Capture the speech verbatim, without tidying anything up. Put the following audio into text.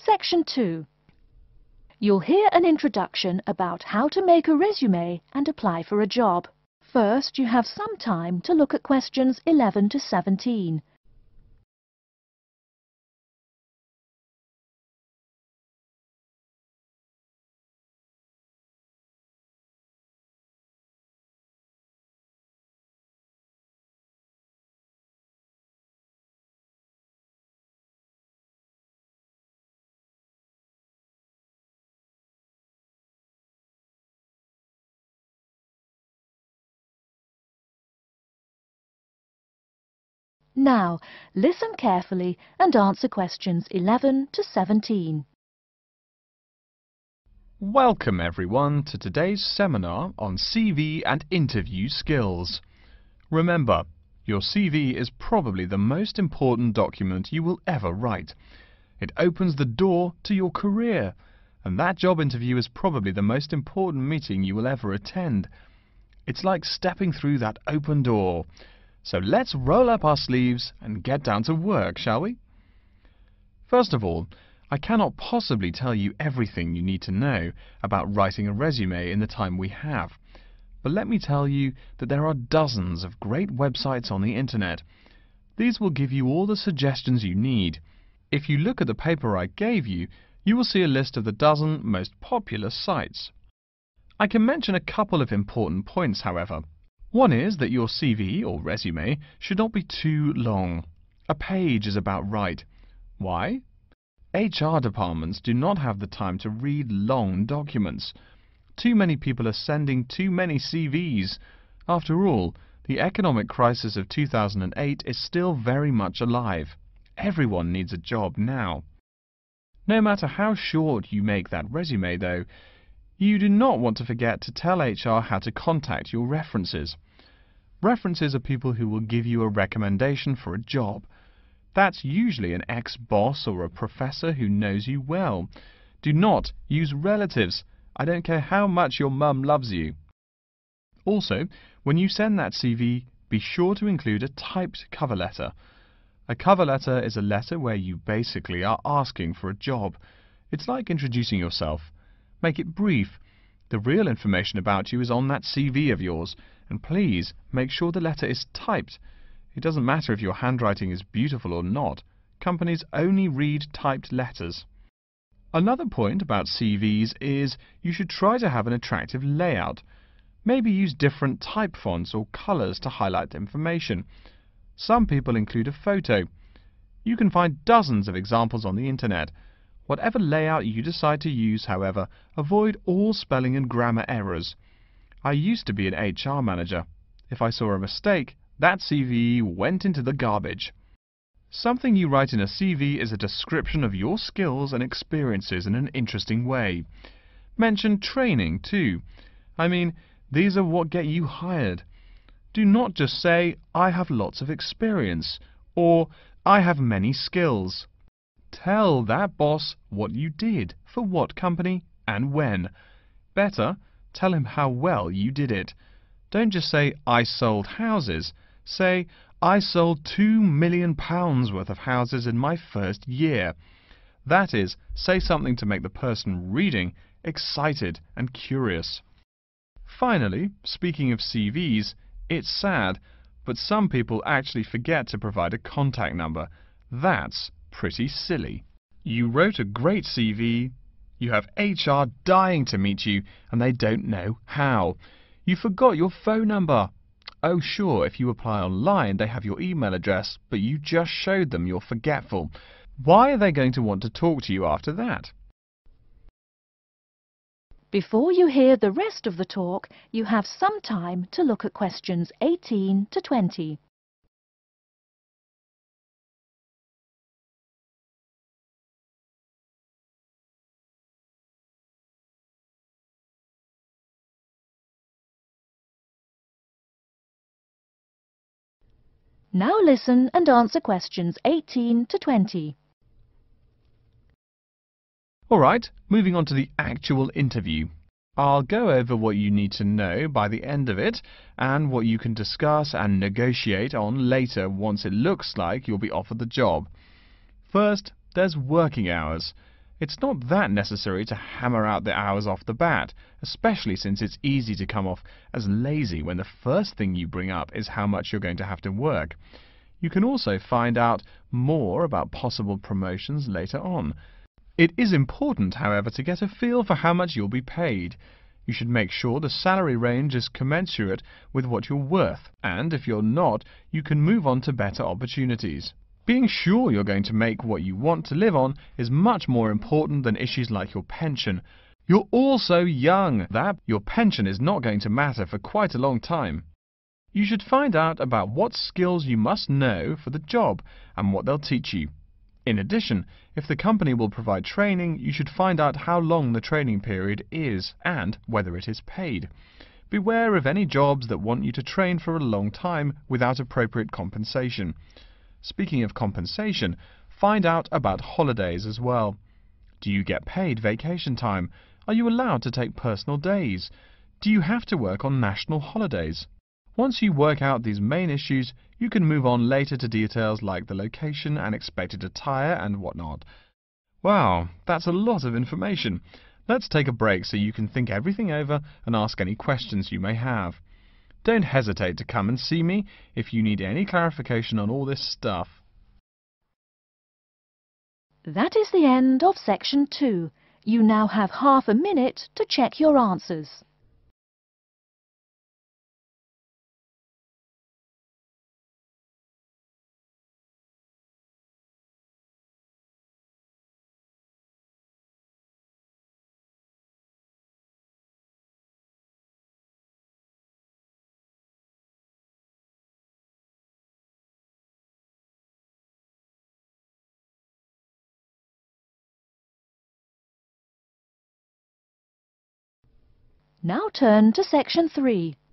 Section two. You'll hear an introduction about how to make a resume and apply for a job. First, you have some time to look at questions eleven to seventeen. Now, listen carefully and answer questions eleven to seventeen. Welcome everyone to today's seminar on C V and interview skills. Remember, your C V is probably the most important document you will ever write. It opens the door to your career, and that job interview is probably the most important meeting you will ever attend. It's like stepping through that open door. So let's roll up our sleeves and get down to work, shall we? First of all, I cannot possibly tell you everything you need to know about writing a resume in the time we have. But let me tell you that there are dozens of great websites on the internet. These will give you all the suggestions you need. If you look at the paper I gave you, you will see a list of the dozen most popular sites. I can mention a couple of important points, however. One is that your C V or resume should not be too long. A page is about right. Why? H R departments do not have the time to read long documents. Too many people are sending too many C Vs. After all, the economic crisis of two thousand eight is still very much alive. Everyone needs a job now. No matter how short you make that resume, though, you do not want to forget to tell H R how to contact your references. References are people who will give you a recommendation for a job. That's usually an ex-boss or a professor who knows you well. Do not use relatives. I don't care how much your mum loves you. Also, when you send that C V, be sure to include a typed cover letter. A cover letter is a letter where you basically are asking for a job. It's like introducing yourself. Make it brief. The real information about you is on that C V of yours, and please make sure the letter is typed. It doesn't matter if your handwriting is beautiful or not. Companies only read typed letters. Another point about C Vs is you should try to have an attractive layout. Maybe use different type fonts or colors to highlight information. Some people include a photo. You can find dozens of examples on the internet. Whatever layout you decide to use, however, avoid all spelling and grammar errors. I used to be an H R manager. If I saw a mistake, that C V went into the garbage. Something you write in a C V is a description of your skills and experiences in an interesting way. Mention training, too. I mean, these are what get you hired. Do not just say, I have lots of experience, or I have many skills. Tell that boss what you did, for what company, and when. Better, tell him how well you did it. Don't just say, I sold houses. Say, I sold two million pounds worth of houses in my first year. That is, say something to make the person reading excited and curious. Finally, speaking of C Vs, it's sad, but some people actually forget to provide a contact number. That's pretty silly. You wrote a great C V, you have H R dying to meet you, and they don't know how. You forgot your phone number. Oh sure, if you apply online they have your email address, but you just showed them you're forgetful. Why are they going to want to talk to you after that? Before you hear the rest of the talk, you have some time to look at questions eighteen to twenty. Now listen and answer questions eighteen to twenty. Alright, moving on to the actual interview. I'll go over what you need to know by the end of it, and what you can discuss and negotiate on later once it looks like you'll be offered the job. First, there's working hours. It's not that necessary to hammer out the hours off the bat, especially since it's easy to come off as lazy when the first thing you bring up is how much you're going to have to work. You can also find out more about possible promotions later on. It is important, however, to get a feel for how much you'll be paid. You should make sure the salary range is commensurate with what you're worth, and if you're not, you can move on to better opportunities. Being sure you're going to make what you want to live on is much more important than issues like your pension. You're all so young that your pension is not going to matter for quite a long time. You should find out about what skills you must know for the job and what they'll teach you. In addition, if the company will provide training, you should find out how long the training period is and whether it is paid. Beware of any jobs that want you to train for a long time without appropriate compensation. Speaking of compensation, find out about holidays as well. Do you get paid vacation time? Are you allowed to take personal days? Do you have to work on national holidays? Once you work out these main issues, you can move on later to details like the location and expected attire and whatnot. Wow, that's a lot of information. Let's take a break so you can think everything over and ask any questions you may have. Don't hesitate to come and see me if you need any clarification on all this stuff. That is the end of section two. You now have half a minute to check your answers. Now turn to section three.